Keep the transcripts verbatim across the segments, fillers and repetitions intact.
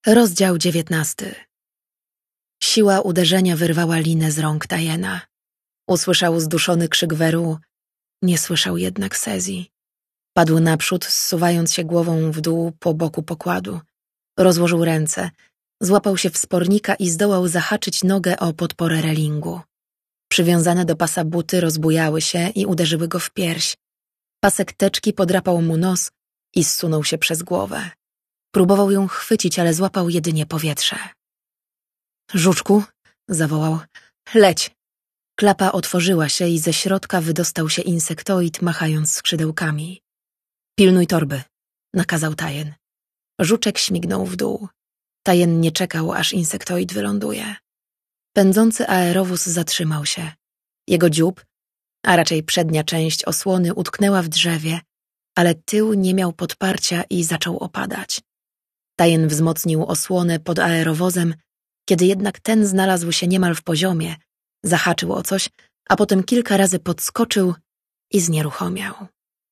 Rozdział dziewiętnasty. Siła uderzenia wyrwała linę z rąk Tayena. Usłyszał zduszony krzyk Veru, nie słyszał jednak Sezji. Padł naprzód, zsuwając się głową w dół po boku pokładu. Rozłożył ręce, złapał się w spornika i zdołał zahaczyć nogę o podporę relingu. Przywiązane do pasa buty rozbujały się i uderzyły go w pierś. Pasek teczki podrapał mu nos i zsunął się przez głowę. Próbował ją chwycić, ale złapał jedynie powietrze. Żuczku, zawołał, leć! Klapa otworzyła się i ze środka wydostał się insektoid, machając skrzydełkami. Pilnuj torby, nakazał Tayen. Żuczek śmignął w dół. Tayen nie czekał, aż insektoid wyląduje. Pędzący aerowóz zatrzymał się. Jego dziób, a raczej przednia część osłony utknęła w drzewie, ale tył nie miał podparcia i zaczął opadać. Tayen wzmocnił osłonę pod aerowozem, kiedy jednak ten znalazł się niemal w poziomie, zahaczył o coś, a potem kilka razy podskoczył i znieruchomiał.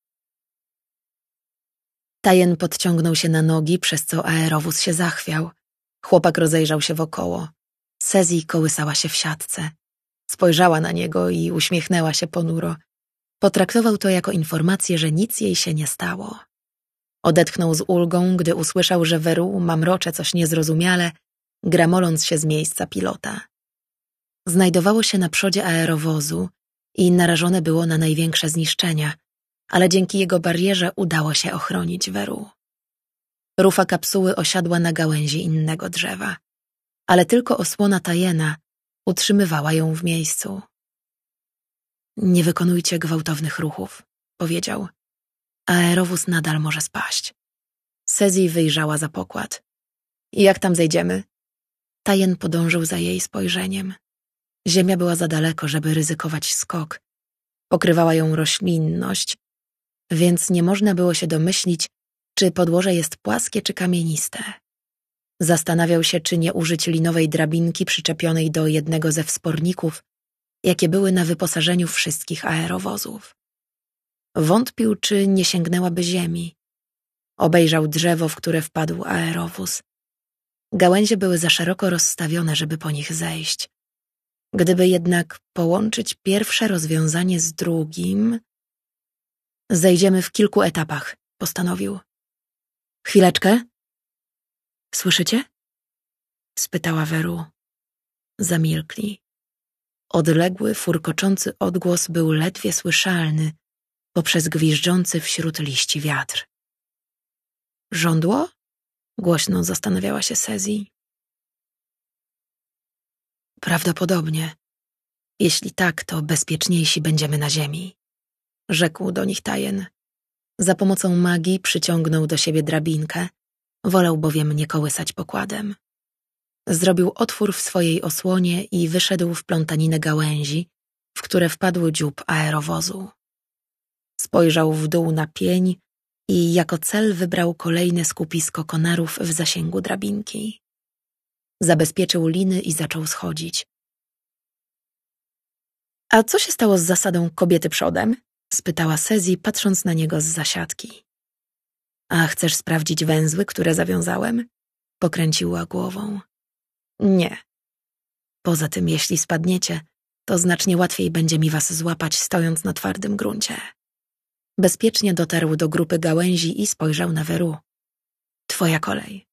Tayen podciągnął się na nogi, przez co aerowóz się zachwiał. Chłopak rozejrzał się wokoło. Sezji kołysała się w siatce. Spojrzała na niego i uśmiechnęła się ponuro. Potraktował to jako informację, że nic jej się nie stało. Odetchnął z ulgą, gdy usłyszał, że Veru mamrocze coś niezrozumiale, gramoląc się z miejsca pilota. Znajdowało się na przodzie aerowozu i narażone było na największe zniszczenia, ale dzięki jego barierze udało się ochronić Veru. Rufa kapsuły osiadła na gałęzi innego drzewa, ale tylko osłona Tayena utrzymywała ją w miejscu. Nie wykonujcie gwałtownych ruchów, powiedział. Aerowóz nadal może spaść. Sezji wyjrzała za pokład. Jak tam zejdziemy? Tayen podążył za jej spojrzeniem. Ziemia była za daleko, żeby ryzykować skok. Pokrywała ją roślinność, więc nie można było się domyślić, czy podłoże jest płaskie czy kamieniste. Zastanawiał się, czy nie użyć linowej drabinki przyczepionej do jednego ze wsporników, jakie były na wyposażeniu wszystkich aerowozów. Wątpił, czy nie sięgnęłaby ziemi. Obejrzał drzewo, w które wpadł aerowóz. Gałęzie były za szeroko rozstawione, żeby po nich zejść. Gdyby jednak połączyć pierwsze rozwiązanie z drugim... Zejdziemy w kilku etapach, postanowił. Chwileczkę. Słyszycie? Spytała Veru. Zamilkli. Odległy, furkoczący odgłos był ledwie słyszalny poprzez gwiżdżący wśród liści wiatr. Żądło? Głośno zastanawiała się Sezji. Prawdopodobnie. Jeśli tak, to bezpieczniejsi będziemy na ziemi, rzekł do nich Tayen. Za pomocą magii przyciągnął do siebie drabinkę, wolał bowiem nie kołysać pokładem. Zrobił otwór w swojej osłonie i wyszedł w plątaninę gałęzi, w które wpadł dziób aerowozu. Spojrzał w dół na pień i jako cel wybrał kolejne skupisko konarów w zasięgu drabinki. Zabezpieczył liny i zaczął schodzić. A co się stało z zasadą kobiety przodem? Spytała Sezji, patrząc na niego z zasiadki. A chcesz sprawdzić węzły, które zawiązałem? Pokręciła głową. Nie. Poza tym, jeśli spadniecie, to znacznie łatwiej będzie mi was złapać, stojąc na twardym gruncie. Bezpiecznie dotarł do grupy gałęzi i spojrzał na Veru. Twoja kolej.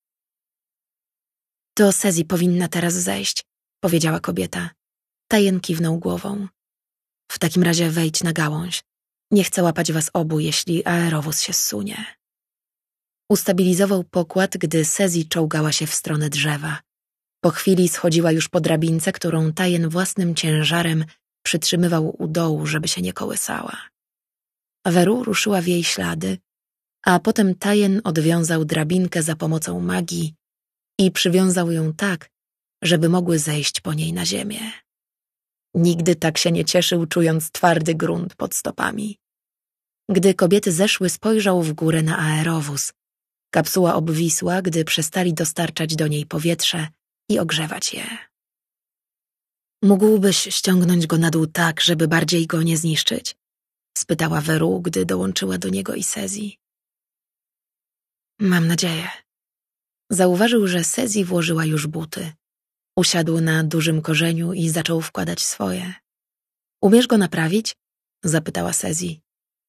To Sezji powinna teraz zejść, powiedziała kobieta. Tayen kiwnął głową. W takim razie wejdź na gałąź. Nie chcę łapać was obu, jeśli aerowóz się zsunie. Ustabilizował pokład, gdy Sezji czołgała się w stronę drzewa. Po chwili schodziła już po drabince, którą Tayen własnym ciężarem przytrzymywał u dołu, żeby się nie kołysała. Veru ruszyła w jej ślady, a potem Tayen odwiązał drabinkę za pomocą magii i przywiązał ją tak, żeby mogły zejść po niej na ziemię. Nigdy tak się nie cieszył, czując twardy grunt pod stopami. Gdy kobiety zeszły, spojrzał w górę na aerowóz. Kapsuła obwisła, gdy przestali dostarczać do niej powietrze i ogrzewać je. Mógłbyś ściągnąć go na dół tak, żeby bardziej go nie zniszczyć? Spytała Veru, gdy dołączyła do niego i Sezji. Mam nadzieję. Zauważył, że Sezji włożyła już buty. Usiadł na dużym korzeniu i zaczął wkładać swoje. Umiesz go naprawić? Zapytała Sezji.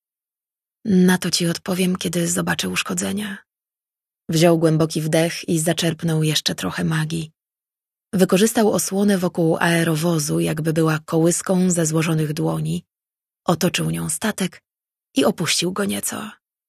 Na to ci odpowiem, kiedy zobaczę uszkodzenia. Wziął głęboki wdech i zaczerpnął jeszcze trochę magii. Wykorzystał osłonę wokół aerowozu, jakby była kołyską ze złożonych dłoni, otoczył nią statek i opuścił go nieco.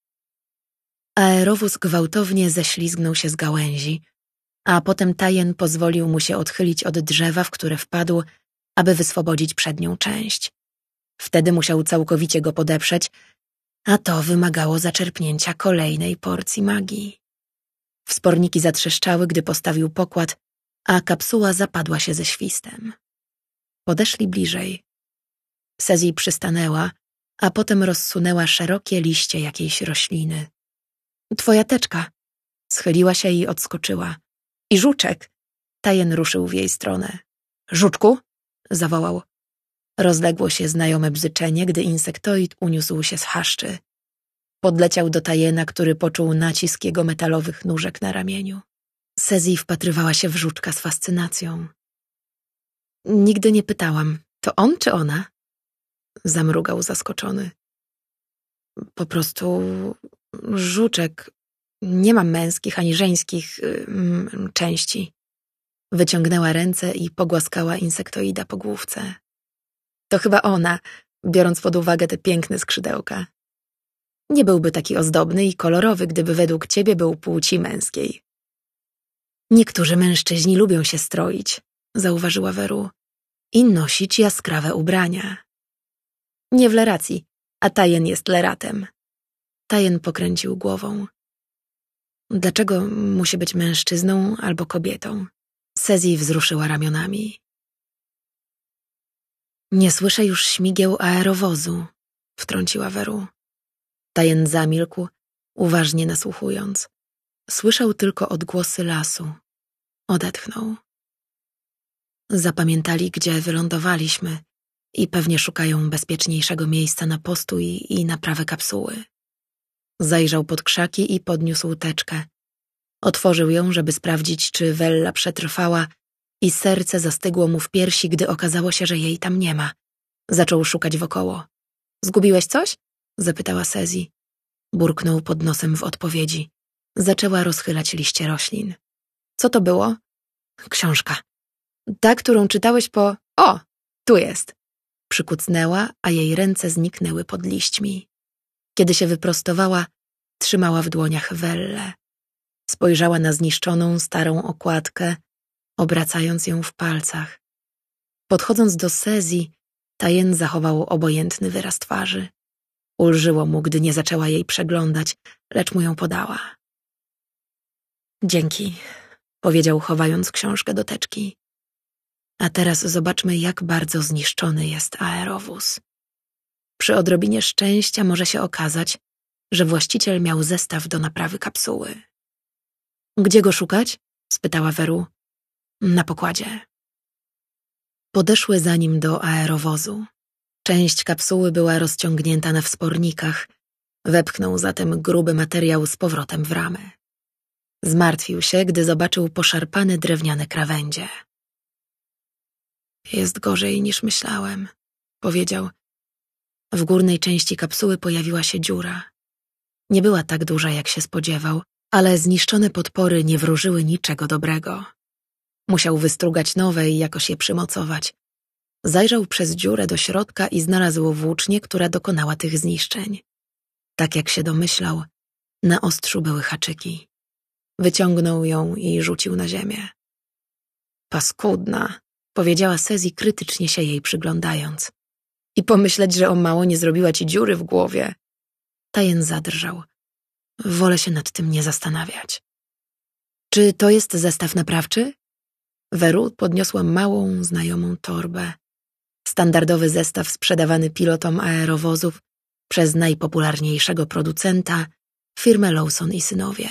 Aerowóz gwałtownie ześlizgnął się z gałęzi, a potem Tajen pozwolił mu się odchylić od drzewa, w które wpadł, aby wyswobodzić przednią część. Wtedy musiał całkowicie go podeprzeć, a to wymagało zaczerpnięcia kolejnej porcji magii. Wsporniki zatrzeszczały, gdy postawił pokład, a kapsuła zapadła się ze świstem. Podeszli bliżej. Sezji przystanęła, a potem rozsunęła szerokie liście jakiejś rośliny. Twoja teczka. Schyliła się i odskoczyła. I żuczek. Tajen ruszył w jej stronę. Żuczku? Zawołał. Rozległo się znajome bzyczenie, gdy insektoid uniósł się z chaszczy. Podleciał do Tajena, który poczuł nacisk jego metalowych nóżek na ramieniu. Sezji wpatrywała się w żuczka z fascynacją. Nigdy nie pytałam, to on czy ona? Zamrugał zaskoczony. Po prostu żuczek. Nie mam męskich ani żeńskich mm, części. Wyciągnęła ręce i pogłaskała insektoida po główce. To chyba ona, biorąc pod uwagę te piękne skrzydełka. Nie byłby taki ozdobny i kolorowy, gdyby według ciebie był płci męskiej. Niektórzy mężczyźni lubią się stroić, zauważyła Weru, i nosić jaskrawe ubrania. Nie w leracji, a Tajen jest leratem. Tajen pokręcił głową. Dlaczego musi być mężczyzną albo kobietą? Sezji wzruszyła ramionami. Nie słyszę już śmigieł aerowozu, wtrąciła Weru. Tajen zamilkł, uważnie nasłuchując. Słyszał tylko odgłosy lasu. Odetchnął. Zapamiętali, gdzie wylądowaliśmy i pewnie szukają bezpieczniejszego miejsca na postój i naprawę kapsuły. Zajrzał pod krzaki i podniósł teczkę. Otworzył ją, żeby sprawdzić, czy Wella przetrwała, i serce zastygło mu w piersi, gdy okazało się, że jej tam nie ma. Zaczął szukać wokoło. Zgubiłeś coś? Zapytała Sezji. Burknął pod nosem w odpowiedzi. Zaczęła rozchylać liście roślin. Co to było? Książka. Ta, którą czytałeś po... O, tu jest. Przykucnęła, a jej ręce zniknęły pod liśćmi. Kiedy się wyprostowała, trzymała w dłoniach Wellę. Spojrzała na zniszczoną, starą okładkę, obracając ją w palcach. Podchodząc do Sezji, Tajen zachował obojętny wyraz twarzy. Ulżyło mu, gdy nie zaczęła jej przeglądać, lecz mu ją podała. Dzięki, powiedział, chowając książkę do teczki. A teraz zobaczmy, jak bardzo zniszczony jest aerowóz. Przy odrobinie szczęścia może się okazać, że właściciel miał zestaw do naprawy kapsuły. Gdzie go szukać? Spytała Weru. Na pokładzie. Podeszły za nim do aerowozu. Część kapsuły była rozciągnięta na wspornikach. Wepchnął zatem gruby materiał z powrotem w ramę. Zmartwił się, gdy zobaczył poszarpane drewniane krawędzie. Jest gorzej niż myślałem, powiedział. W górnej części kapsuły pojawiła się dziura. Nie była tak duża, jak się spodziewał, ale zniszczone podpory nie wróżyły niczego dobrego. Musiał wystrugać nowe i jakoś je przymocować. Zajrzał przez dziurę do środka i znalazł włócznię, która dokonała tych zniszczeń. Tak jak się domyślał, na ostrzu były haczyki. Wyciągnął ją i rzucił na ziemię. Paskudna, powiedziała Sezji, krytycznie się jej przyglądając. I pomyśleć, że o mało nie zrobiła ci dziury w głowie. Tajen zadrżał. Wolę się nad tym nie zastanawiać. Czy to jest zestaw naprawczy? Weru podniosła małą, znajomą torbę. Standardowy zestaw sprzedawany pilotom aerowozów przez najpopularniejszego producenta, firmę Lawson i Synowie.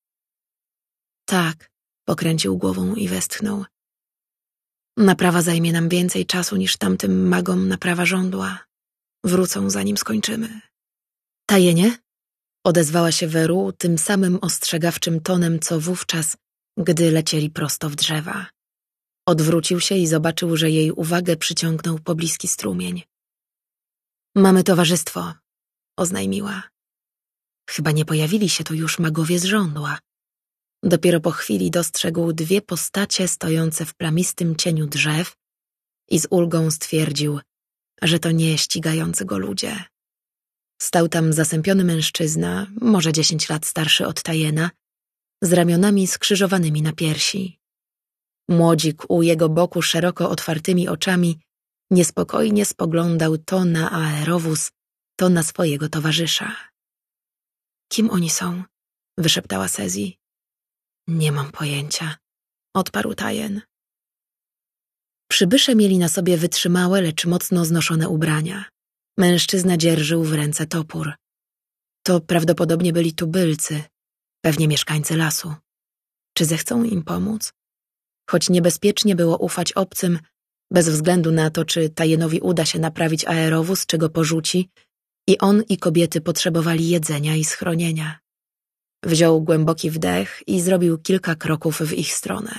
Tak, pokręcił głową i westchnął. Naprawa zajmie nam więcej czasu niż tamtym magom naprawa żądła. Wrócą, zanim skończymy. Tajenie? Odezwała się Weru tym samym ostrzegawczym tonem, co wówczas, gdy lecieli prosto w drzewa. Odwrócił się i zobaczył, że jej uwagę przyciągnął pobliski strumień. Mamy towarzystwo, oznajmiła. Chyba nie pojawili się tu już magowie z żądła. Dopiero po chwili dostrzegł dwie postacie stojące w plamistym cieniu drzew i z ulgą stwierdził, że to nie ścigający go ludzie. Stał tam zasępiony mężczyzna, może dziesięć lat starszy od Tyena, z ramionami skrzyżowanymi na piersi. Młodzik u jego boku szeroko otwartymi oczami niespokojnie spoglądał to na aerowóz, to na swojego towarzysza. Kim oni są? Wyszeptała Sezji. Nie mam pojęcia, odparł Tyen. Przybysze mieli na sobie wytrzymałe, lecz mocno znoszone ubrania. Mężczyzna dzierżył w ręce topór. To prawdopodobnie byli tubylcy, pewnie mieszkańcy lasu. Czy zechcą im pomóc? Choć niebezpiecznie było ufać obcym, bez względu na to, czy Tyenowi uda się naprawić aerowóz, czy go porzuci, i on i kobiety potrzebowali jedzenia i schronienia. Wziął głęboki wdech i zrobił kilka kroków w ich stronę.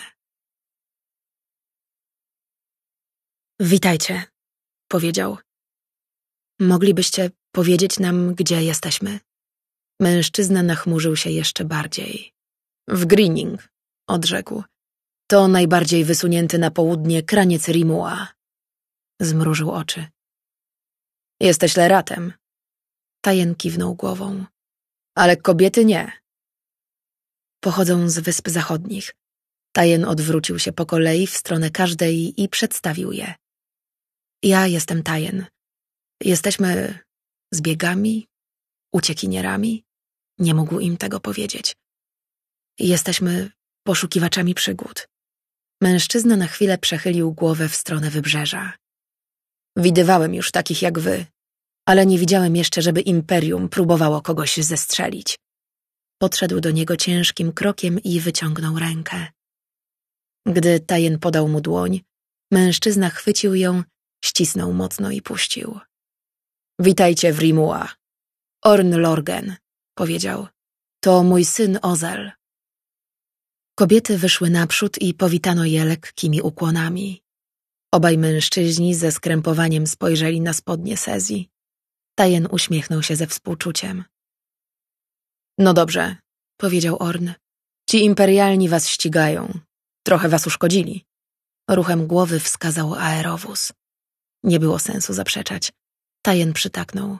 Witajcie, powiedział. Moglibyście powiedzieć nam, gdzie jesteśmy? Mężczyzna nachmurzył się jeszcze bardziej. W Greening, odrzekł. To najbardziej wysunięty na południe kraniec Rimua. Zmrużył oczy. Jesteś Leratem. Tyen kiwnął głową. Ale kobiety nie. Pochodzą z Wysp Zachodnich. Tyen odwrócił się po kolei w stronę każdej i przedstawił je. Ja jestem Tyen. Jesteśmy zbiegami, uciekinierami. Nie mógł im tego powiedzieć. Jesteśmy poszukiwaczami przygód. Mężczyzna na chwilę przechylił głowę w stronę wybrzeża. Widywałem już takich jak wy, ale nie widziałem jeszcze, żeby imperium próbowało kogoś zestrzelić. Podszedł do niego ciężkim krokiem i wyciągnął rękę. Gdy Tyen podał mu dłoń, mężczyzna chwycił ją, ścisnął mocno i puścił. Witajcie w Rimua. Orn Lorgen, powiedział. To mój syn Ozel. Kobiety wyszły naprzód i powitano je lekkimi ukłonami. Obaj mężczyźni ze skrępowaniem spojrzeli na spodnie Sezji. Tyen uśmiechnął się ze współczuciem. No dobrze, powiedział Orn. Ci imperialni was ścigają. Trochę was uszkodzili. Ruchem głowy wskazał aerowóz. Nie było sensu zaprzeczać. Tyen przytaknął.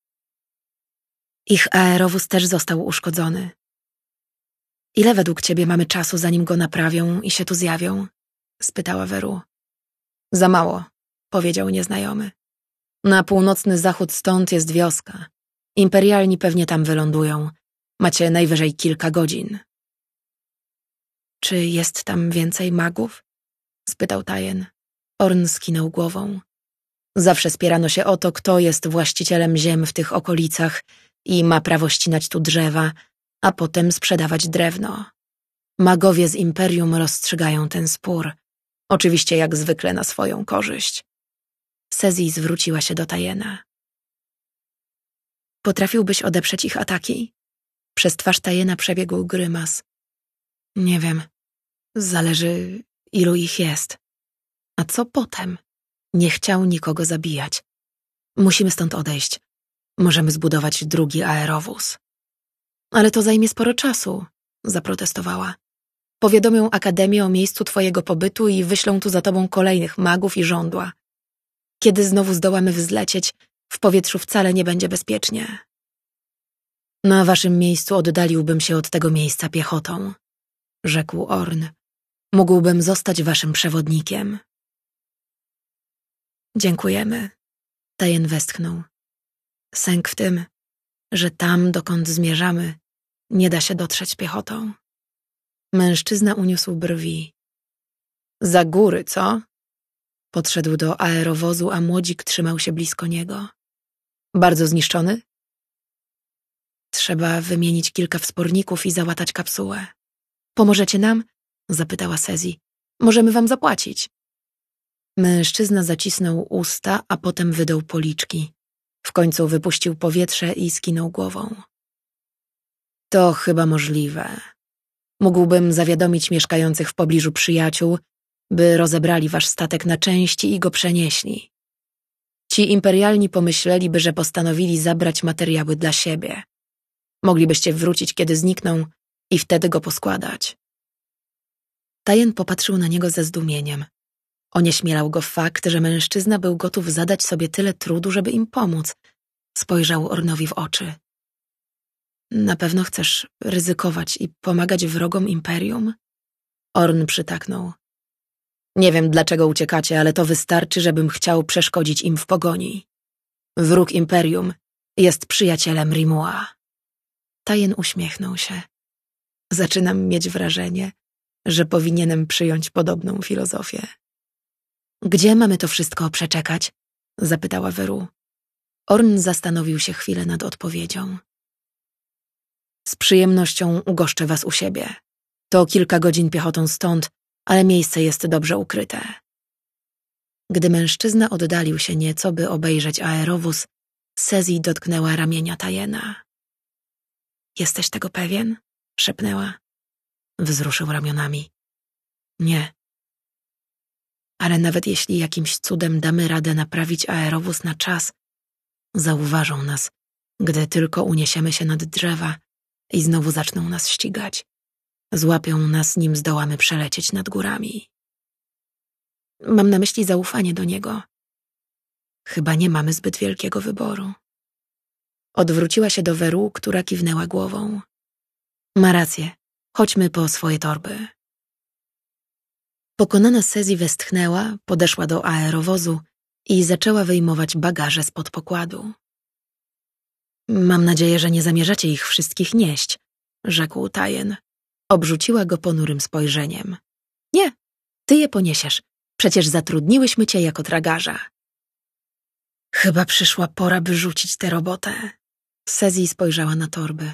Ich aerowóz też został uszkodzony. Ile według ciebie mamy czasu, zanim go naprawią i się tu zjawią? Spytała Veru. Za mało, powiedział nieznajomy. Na północny zachód stąd jest wioska. Imperialni pewnie tam wylądują. Macie najwyżej kilka godzin. Czy jest tam więcej magów? Spytał Tyen. Orn skinął głową. Zawsze spierano się o to, kto jest właścicielem ziem w tych okolicach i ma prawo ścinać tu drzewa, a potem sprzedawać drewno. Magowie z imperium rozstrzygają ten spór. Oczywiście jak zwykle na swoją korzyść. Sezji zwróciła się do Tyena. Potrafiłbyś odeprzeć ich ataki? Przez twarz Tyena przebiegł grymas. Nie wiem. Zależy, ilu ich jest. A co potem? Nie chciał nikogo zabijać. Musimy stąd odejść. Możemy zbudować drugi aerowóz. Ale to zajmie sporo czasu, zaprotestowała. Powiadomią Akademię o miejscu twojego pobytu i wyślą tu za tobą kolejnych magów i żądła. Kiedy znowu zdołamy wzlecieć, w powietrzu wcale nie będzie bezpiecznie. Na waszym miejscu oddaliłbym się od tego miejsca piechotą, rzekł Orn. Mógłbym zostać waszym przewodnikiem. Dziękujemy. Tyen westchnął. Sęk w tym, że tam, dokąd zmierzamy, nie da się dotrzeć piechotą. Mężczyzna uniósł brwi. Za góry, co? Podszedł do aerowozu, a młodzik trzymał się blisko niego. Bardzo zniszczony? Trzeba wymienić kilka wsporników i załatać kapsułę. Pomożecie nam? Zapytała Sezji. Możemy wam zapłacić. Mężczyzna zacisnął usta, a potem wydał policzki. W końcu wypuścił powietrze i skinął głową. To chyba możliwe. Mógłbym zawiadomić mieszkających w pobliżu przyjaciół, by rozebrali wasz statek na części i go przenieśli. Ci imperialni pomyśleliby, że postanowili zabrać materiały dla siebie. Moglibyście wrócić, kiedy znikną i wtedy go poskładać. Tajen popatrzył na niego ze zdumieniem. Onieśmielał go fakt, że mężczyzna był gotów zadać sobie tyle trudu, żeby im pomóc. Spojrzał Ornowi w oczy. Na pewno chcesz ryzykować i pomagać wrogom Imperium? Orn przytaknął. Nie wiem, dlaczego uciekacie, ale to wystarczy, żebym chciał przeszkodzić im w pogoni. Wróg Imperium jest przyjacielem Rimua. Tajen uśmiechnął się. Zaczynam mieć wrażenie, że powinienem przyjąć podobną filozofię. Gdzie mamy to wszystko przeczekać? Zapytała Veru. Orn zastanowił się chwilę nad odpowiedzią. Z przyjemnością ugoszczę was u siebie. To kilka godzin piechotą stąd, ale miejsce jest dobrze ukryte. Gdy mężczyzna oddalił się nieco, by obejrzeć aerowóz, Sezii dotknęła ramienia Tajena. Jesteś tego pewien? Szepnęła. Wzruszył ramionami. Nie. Ale nawet jeśli jakimś cudem damy radę naprawić aerowóz na czas, zauważą nas, gdy tylko uniesiemy się nad drzewa i znowu zaczną nas ścigać. Złapią nas, nim zdołamy przelecieć nad górami. Mam na myśli zaufanie do niego. Chyba nie mamy zbyt wielkiego wyboru. Odwróciła się do Veru, która kiwnęła głową. Ma rację. Chodźmy po swoje torby. Pokonana Sezii westchnęła, podeszła do aerowozu i zaczęła wyjmować bagaże spod pokładu. Mam nadzieję, że nie zamierzacie ich wszystkich nieść, rzekł Tajen. Obrzuciła go ponurym spojrzeniem. Nie, ty je poniesiesz. Przecież zatrudniłyśmy cię jako tragarza. Chyba przyszła pora, by rzucić tę robotę. Sezii spojrzała na torby.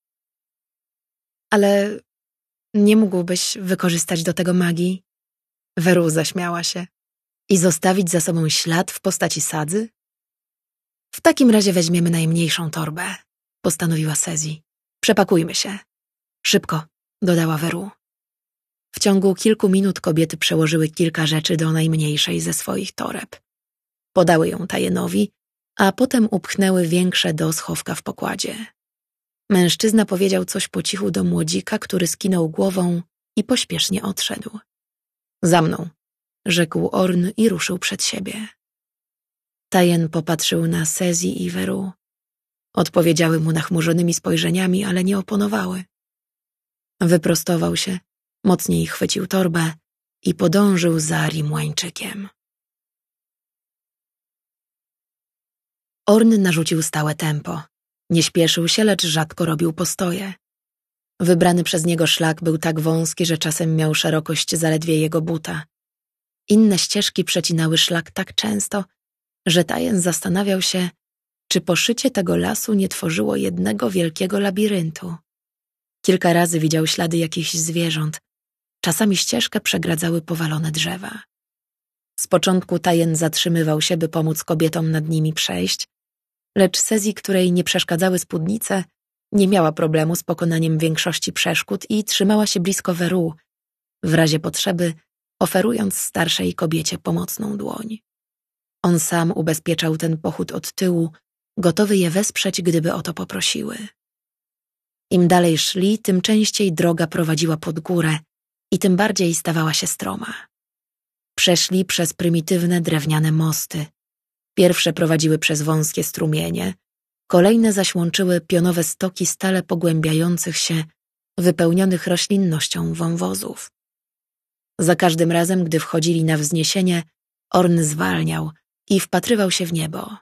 Ale nie mógłbyś wykorzystać do tego magii? Veru zaśmiała się. I zostawić za sobą ślad w postaci sadzy? W takim razie weźmiemy najmniejszą torbę, postanowiła Sezii. Przepakujmy się. Szybko, dodała Veru. W ciągu kilku minut kobiety przełożyły kilka rzeczy do najmniejszej ze swoich toreb. Podały ją Tajenowi, a potem upchnęły większe do schowka w pokładzie. Mężczyzna powiedział coś po cichu do młodzika, który skinął głową i pośpiesznie odszedł. Za mną, rzekł Orn i ruszył przed siebie. Tajen popatrzył na Sezii i Veru. Odpowiedziały mu nachmurzonymi spojrzeniami, ale nie oponowały. Wyprostował się, mocniej chwycił torbę i podążył za Rimłańczykiem. Orn narzucił stałe tempo. Nie śpieszył się, lecz rzadko robił postoje. Wybrany przez niego szlak był tak wąski, że czasem miał szerokość zaledwie jego buta. Inne ścieżki przecinały szlak tak często, że Tajen zastanawiał się, czy poszycie tego lasu nie tworzyło jednego wielkiego labiryntu. Kilka razy widział ślady jakichś zwierząt. Czasami ścieżkę przegradzały powalone drzewa. Z początku Tajen zatrzymywał się, by pomóc kobietom nad nimi przejść, lecz Sezii, której nie przeszkadzały spódnice, nie miała problemu z pokonaniem większości przeszkód i trzymała się blisko Veru, w razie potrzeby oferując starszej kobiecie pomocną dłoń. On sam ubezpieczał ten pochód od tyłu, gotowy je wesprzeć, gdyby o to poprosiły. Im dalej szli, tym częściej droga prowadziła pod górę i tym bardziej stawała się stroma. Przeszli przez prymitywne drewniane mosty. Pierwsze prowadziły przez wąskie strumienie, kolejne zaś łączyły pionowe stoki stale pogłębiających się, wypełnionych roślinnością wąwozów. Za każdym razem, gdy wchodzili na wzniesienie, Orn zwalniał i wpatrywał się w niebo.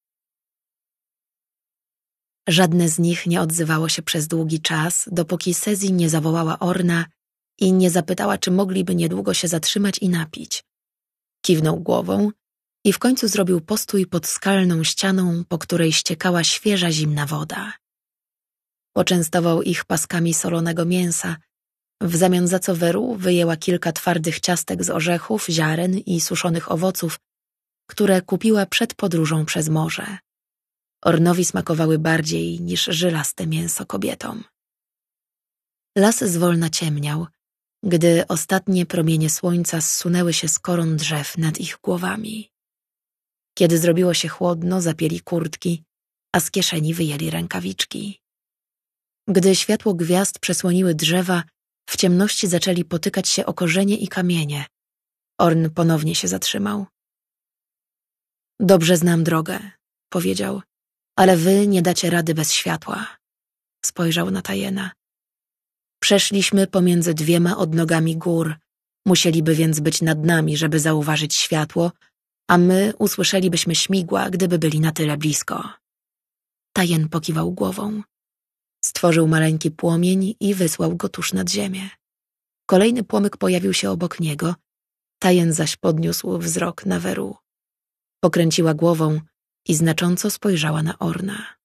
Żadne z nich nie odzywało się przez długi czas, dopóki Sezii nie zawołała Orna i nie zapytała, czy mogliby niedługo się zatrzymać i napić. Kiwnął głową i w końcu zrobił postój pod skalną ścianą, po której ściekała świeża zimna woda. Poczęstował ich paskami solonego mięsa, w zamian za co Veru wyjęła kilka twardych ciastek z orzechów, ziaren i suszonych owoców, które kupiła przed podróżą przez morze. Ornowi smakowały bardziej niż żylaste mięso kobietom. Las zwolna ciemniał, gdy ostatnie promienie słońca zsunęły się z koron drzew nad ich głowami. Kiedy zrobiło się chłodno, zapięli kurtki, a z kieszeni wyjęli rękawiczki. Gdy światło gwiazd przesłoniły drzewa, w ciemności zaczęli potykać się o korzenie i kamienie. Orn ponownie się zatrzymał. Dobrze znam drogę, powiedział, ale wy nie dacie rady bez światła. Spojrzał na Tayena. Przeszliśmy pomiędzy dwiema odnogami gór. Musieliby więc być nad nami, żeby zauważyć światło, a my usłyszelibyśmy śmigła, gdyby byli na tyle blisko. Tayen pokiwał głową. Stworzył maleńki płomień i wysłał go tuż nad ziemię. Kolejny płomyk pojawił się obok niego, Tayen zaś podniósł wzrok na Weru. Pokręciła głową i znacząco spojrzała na Orna.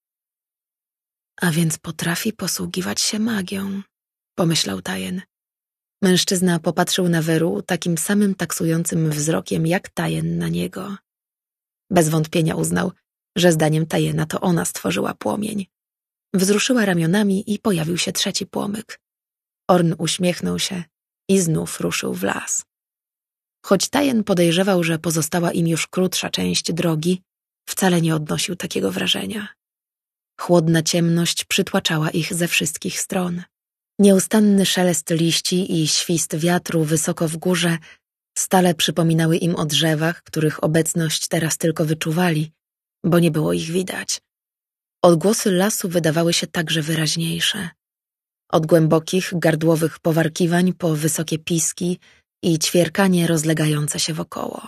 A więc potrafi posługiwać się magią, pomyślał Tayen. Mężczyzna popatrzył na Weru takim samym taksującym wzrokiem jak Tayen na niego. Bez wątpienia uznał, że zdaniem Tayena to ona stworzyła płomień. Wzruszyła ramionami i pojawił się trzeci płomyk. Orn uśmiechnął się i znów ruszył w las. Choć Tayen podejrzewał, że pozostała im już krótsza część drogi, wcale nie odnosił takiego wrażenia. Chłodna ciemność przytłaczała ich ze wszystkich stron. Nieustanny szelest liści i świst wiatru wysoko w górze stale przypominały im o drzewach, których obecność teraz tylko wyczuwali, bo nie było ich widać. Odgłosy lasu wydawały się także wyraźniejsze. Od głębokich, gardłowych powarkiwań po wysokie piski i ćwierkanie rozlegające się wokoło.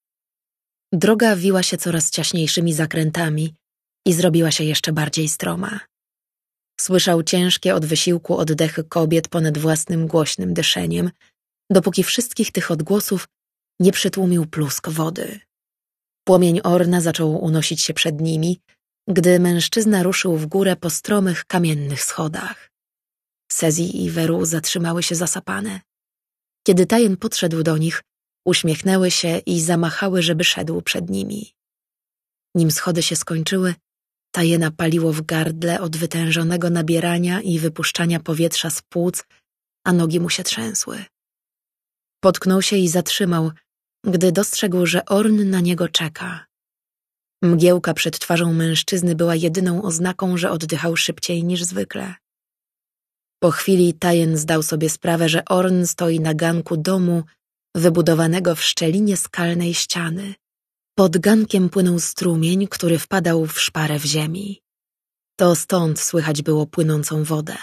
Droga wiła się coraz ciaśniejszymi zakrętami i zrobiła się jeszcze bardziej stroma. Słyszał ciężkie od wysiłku oddechy kobiet ponad własnym głośnym dyszeniem, dopóki wszystkich tych odgłosów nie przytłumił plusk wody. Płomień Orna zaczął unosić się przed nimi, gdy mężczyzna ruszył w górę po stromych, kamiennych schodach. Sezi i Weru zatrzymały się zasapane. Kiedy Tayen podszedł do nich, uśmiechnęły się i zamachały, żeby szedł przed nimi. Nim schody się skończyły, Tayena paliło w gardle od wytężonego nabierania i wypuszczania powietrza z płuc, a nogi mu się trzęsły. Potknął się i zatrzymał, gdy dostrzegł, że Orn na niego czeka. Mgiełka przed twarzą mężczyzny była jedyną oznaką, że oddychał szybciej niż zwykle. Po chwili Tayen zdał sobie sprawę, że Orn stoi na ganku domu wybudowanego w szczelinie skalnej ściany. Pod gankiem płynął strumień, który wpadał w szparę w ziemi. To stąd słychać było płynącą wodę.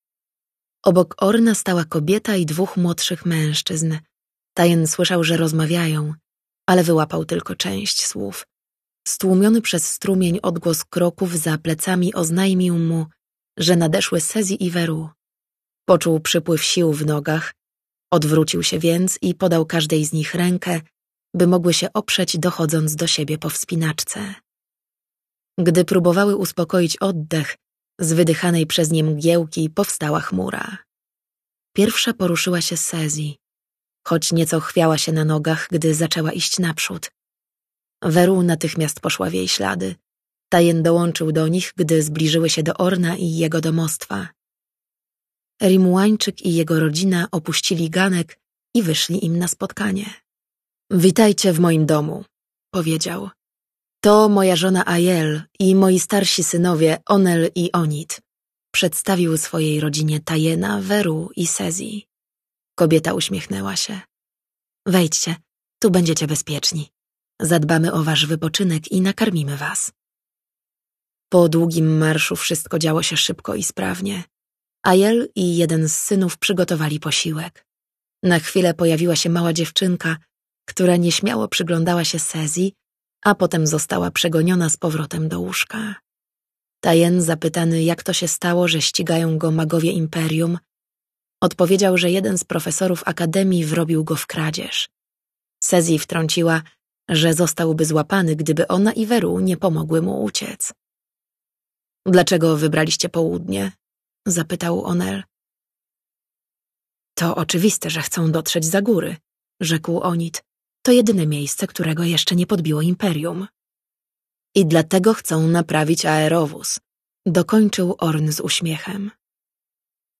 Obok Orna stała kobieta i dwóch młodszych mężczyzn. Tayen słyszał, że rozmawiają, ale wyłapał tylko część słów. Stłumiony przez strumień odgłos kroków za plecami oznajmił mu, że nadeszły Sezi i Weru. Poczuł przypływ sił w nogach, odwrócił się więc i podał każdej z nich rękę, by mogły się oprzeć, dochodząc do siebie po wspinaczce. Gdy próbowały uspokoić oddech, z wydychanej przez nie mgiełki powstała chmura. Pierwsza poruszyła się Sezi, choć nieco chwiała się na nogach, gdy zaczęła iść naprzód. Weru natychmiast poszła w jej ślady. Tayen dołączył do nich, gdy zbliżyły się do Orna i jego domostwa. Rimuańczyk i jego rodzina opuścili ganek i wyszli im na spotkanie. Witajcie w moim domu, powiedział. To moja żona Aiel i moi starsi synowie Onel i Onit. Przedstawił swojej rodzinie Tayena, Weru i Sezi. Kobieta uśmiechnęła się. Wejdźcie, tu będziecie bezpieczni. Zadbamy o wasz wypoczynek i nakarmimy was. Po długim marszu wszystko działo się szybko i sprawnie. Aiel i jeden z synów przygotowali posiłek. Na chwilę pojawiła się mała dziewczynka, która nieśmiało przyglądała się Sezi, a potem została przegoniona z powrotem do łóżka. Tayen, zapytany, jak to się stało, że ścigają go magowie Imperium, odpowiedział, że jeden z profesorów Akademii wrobił go w kradzież. Sezi wtrąciła, że zostałby złapany, gdyby ona i Weru nie pomogły mu uciec. Dlaczego wybraliście południe? Zapytał Onel. To oczywiste, że chcą dotrzeć za góry, rzekł Onit. To jedyne miejsce, którego jeszcze nie podbiło Imperium. I dlatego chcą naprawić aerowóz, dokończył Orn z uśmiechem.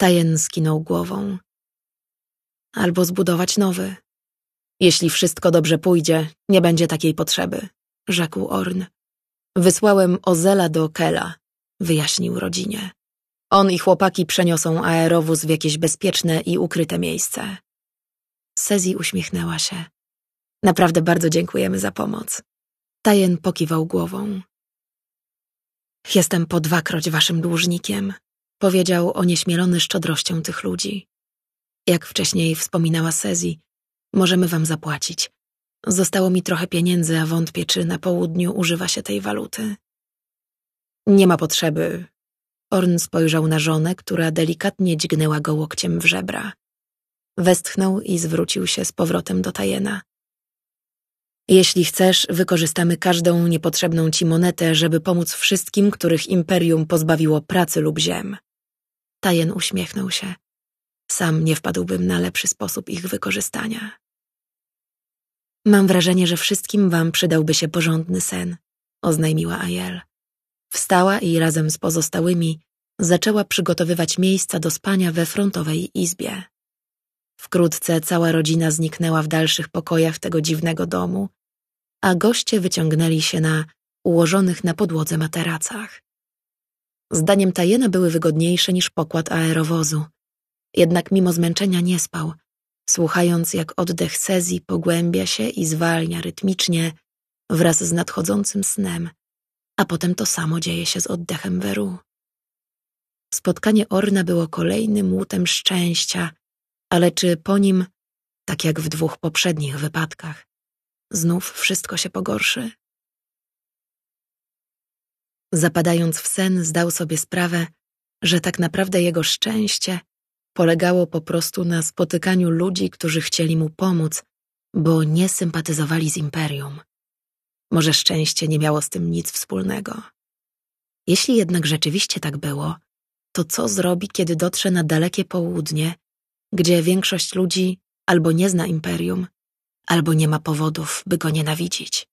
Tajen skinął głową. Albo zbudować nowy. Jeśli wszystko dobrze pójdzie, nie będzie takiej potrzeby, rzekł Orn. Wysłałem Ozela do Kela, wyjaśnił rodzinie. On i chłopaki przeniosą aerowóz w jakieś bezpieczne i ukryte miejsce. Sezi uśmiechnęła się. Naprawdę bardzo dziękujemy za pomoc. Tajen pokiwał głową. Jestem po dwakroć waszym dłużnikiem, powiedział onieśmielony szczodrością tych ludzi. Jak wcześniej wspominała Sezi, możemy wam zapłacić. Zostało mi trochę pieniędzy, a wątpię, czy na południu używa się tej waluty. Nie ma potrzeby. Orn spojrzał na żonę, która delikatnie dźgnęła go łokciem w żebra. Westchnął i zwrócił się z powrotem do Tajena. Jeśli chcesz, wykorzystamy każdą niepotrzebną ci monetę, żeby pomóc wszystkim, których imperium pozbawiło pracy lub ziem. Tajen uśmiechnął się. Sam nie wpadłbym na lepszy sposób ich wykorzystania. Mam wrażenie, że wszystkim wam przydałby się porządny sen, oznajmiła Aiel. Wstała i razem z pozostałymi zaczęła przygotowywać miejsca do spania we frontowej izbie. Wkrótce cała rodzina zniknęła w dalszych pokojach tego dziwnego domu, a goście wyciągnęli się na ułożonych na podłodze materacach. Zdaniem Tajena były wygodniejsze niż pokład aerowozu, jednak mimo zmęczenia nie spał, słuchając jak oddech Sezi pogłębia się i zwalnia rytmicznie wraz z nadchodzącym snem, a potem to samo dzieje się z oddechem Weru. Spotkanie Orna było kolejnym łutem szczęścia, ale czy po nim, tak jak w dwóch poprzednich wypadkach, znów wszystko się pogorszy? Zapadając w sen, zdał sobie sprawę, że tak naprawdę jego szczęście polegało po prostu na spotykaniu ludzi, którzy chcieli mu pomóc, bo nie sympatyzowali z imperium. Może szczęście nie miało z tym nic wspólnego. Jeśli jednak rzeczywiście tak było, to co zrobi, kiedy dotrze na dalekie południe, gdzie większość ludzi albo nie zna imperium, albo nie ma powodów, by go nienawidzić?